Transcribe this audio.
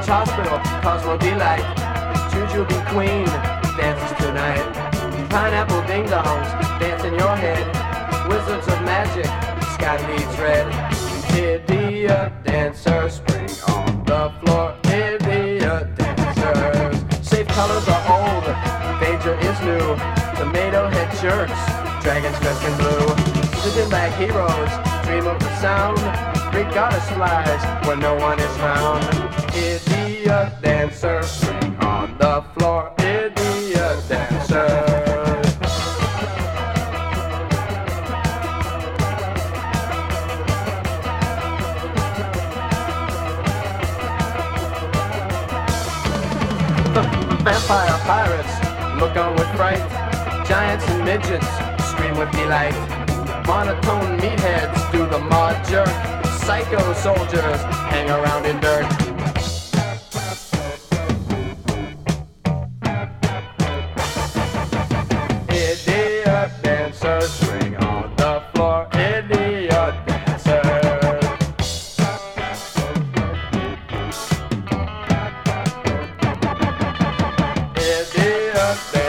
Hospital, cause we'll be like Jujube Queen dances tonight. Pineapple ding-dongs dance in your head. Wizards of magic, sky bleeds red. Idiot dancers, spring on the floor. Idiot dancers. Safe colors are old, danger is new. Tomato head jerks, dragons dressed in blue. Sleeping bag heroes, dream of the sound. Greek goddess flies where no one is found. Idiot dancer, spring on the floor. Idiot dancer. Vampire pirates look on with fright. Giants and midgets scream with delight. Monotone meatheads do the mod jerk. Psycho soldiers hang around in dirt. Idiot dancers, swing on the floor. Idiot dancers. Idiot dancers.